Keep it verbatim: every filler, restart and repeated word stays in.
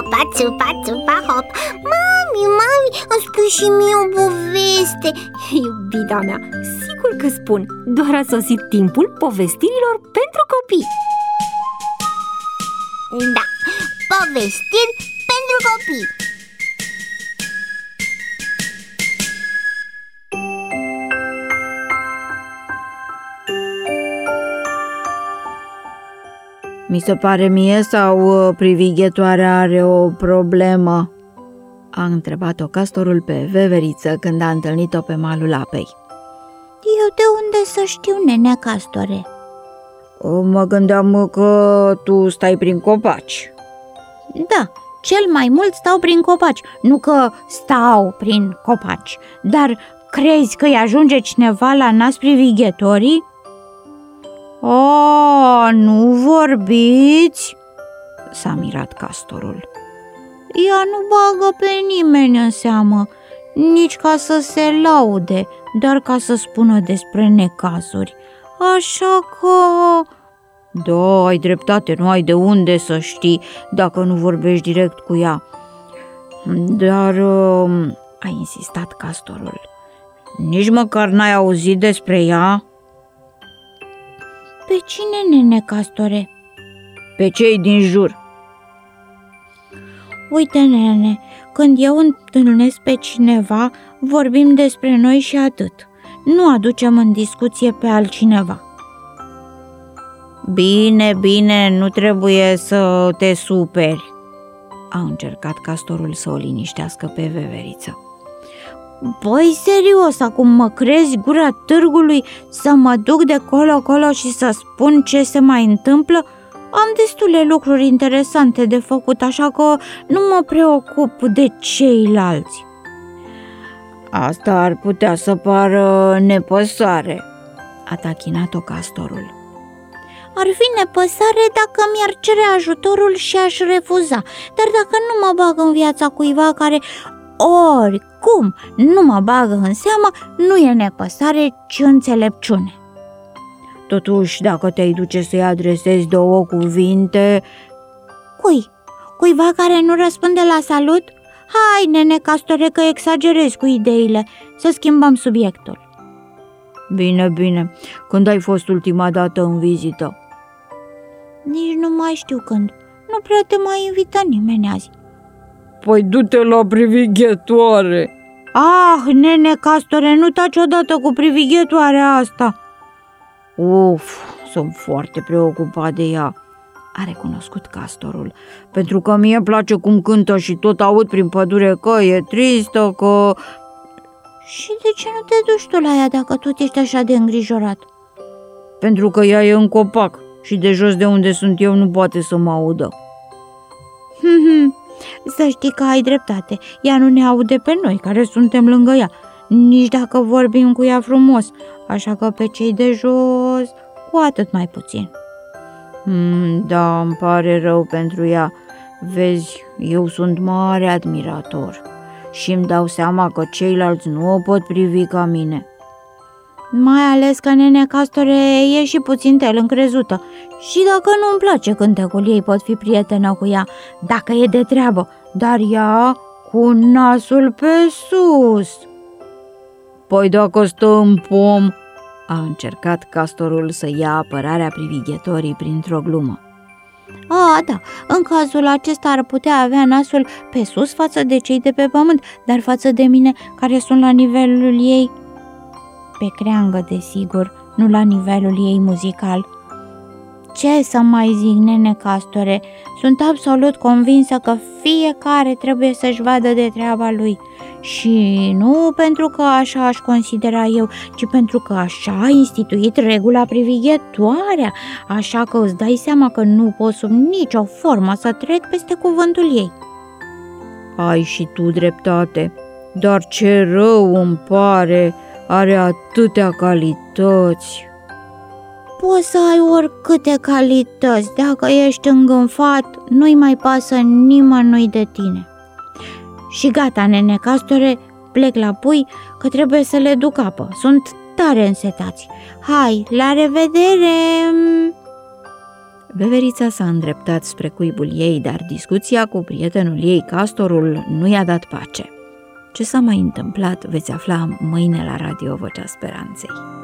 țupa, țupa, țupa, hop. Mami, mami, îmi spui și mie o poveste. Iubita mea, sigur că spun. Doar a sosit timpul povestirilor pentru copii. Da, povestiri pentru copii. Mi se pare mie sau privighetoarea are o problemă? A întrebat-o castorul pe veveriță când a întâlnit-o pe malul apei. Eu de unde să știu, nene Castore? Mă gândeam că tu stai prin copaci. Da, cel mai mult stau prin copaci. Nu că stau prin copaci, dar crezi că-i ajunge cineva la nas privighetorii? O, nu vorbiți? S-a mirat castorul. Ea nu bagă pe nimeni în seamă, nici ca să se laude, dar ca să spună despre necazuri. Așa că... Da, ai dreptate, nu ai de unde să știi dacă nu vorbești direct cu ea. Dar, a insistat castorul, nici măcar n-ai auzit despre ea? Pe cine, nene Castore? Pe cei din jur. Uite, nene, când eu întâlnesc pe cineva, vorbim despre noi și atât. Nu aducem în discuție pe altcineva. Bine, bine, nu trebuie să te superi. A încercat castorul să o liniștească pe veveriță. Băi, serios, acum mă crezi gura târgului să mă duc de colo-colo și să spun ce se mai întâmplă? Am destule lucruri interesante de făcut, așa că nu mă preocup de ceilalți. Asta ar putea să pară nepăsare, a tachinat-o castorul. Ar fi nepăsare dacă mi-ar cere ajutorul și aș refuza, dar dacă nu mă bag în viața cuiva care oricum nu mă bagă în seamă, nu e nepăsare, ci înțelepciune. Totuși, dacă te-ai duce să-i adresezi două cuvinte... Cui? Cuiva care nu răspunde la salut? Hai, nene Castore, că exagerezi cu ideile. Să schimbăm subiectul. Bine, bine. Când ai fost ultima dată în vizită? Nici nu mai știu când. Nu prea te mai invită nimeni azi. Păi du-te la privighetoare. Ah, nene Castore, nu taci odată cu privighetoarea asta. Uf, sunt foarte preocupat de ea, a recunoscut castorul, pentru că mie îmi place cum cântă și tot aud prin pădure că e tristă, că... Și de ce nu te duci tu la ea dacă tot ești așa de îngrijorat? Pentru că ea e în copac și de jos de unde sunt eu nu poate să mă audă. Să știi că ai dreptate, ea nu ne aude pe noi care suntem lângă ea, nici dacă vorbim cu ea frumos, așa că pe cei de jos cu atât mai puțin. Hmm, da, îmi pare rău pentru ea. Vezi, eu sunt mare admirator și îmi dau seama că ceilalți nu o pot privi ca mine. Mai ales că nene Castore e și puțin tel încrezută și dacă nu-mi place cântecul ei pot fi prietenă cu ea dacă e de treabă, dar ea cu nasul pe sus. Păi dacă stă în pom, a încercat castorul să ia apărarea privighetorii printr-o glumă. A, da, în cazul acesta ar putea avea nasul pe sus față de cei de pe pământ, dar față de mine, care sunt la nivelul ei, pe creangă, desigur, nu la nivelul ei muzical. Ce să mai zic, nene Castore, sunt absolut convinsă că fiecare trebuie să-și vadă de treaba lui. Și nu pentru că așa aș considera eu, ci pentru că așa a instituit regula privighetoarea, așa că îți dai seama că nu pot sub nicio formă să trec peste cuvântul ei. Ai și tu dreptate, dar ce rău îmi pare, are atâtea calități. Poți să ai oricâte calități, dacă ești îngânfat, nu-i mai pasă nimănui de tine. Și gata, nene Castore, plec la pui că trebuie să le duc apă, sunt tare însetați. Hai, la revedere! Veverița s-a îndreptat spre cuibul ei, dar discuția cu prietenul ei, castorul, nu i-a dat pace. Ce s-a mai întâmplat veți afla mâine la Radio Vocea Speranței.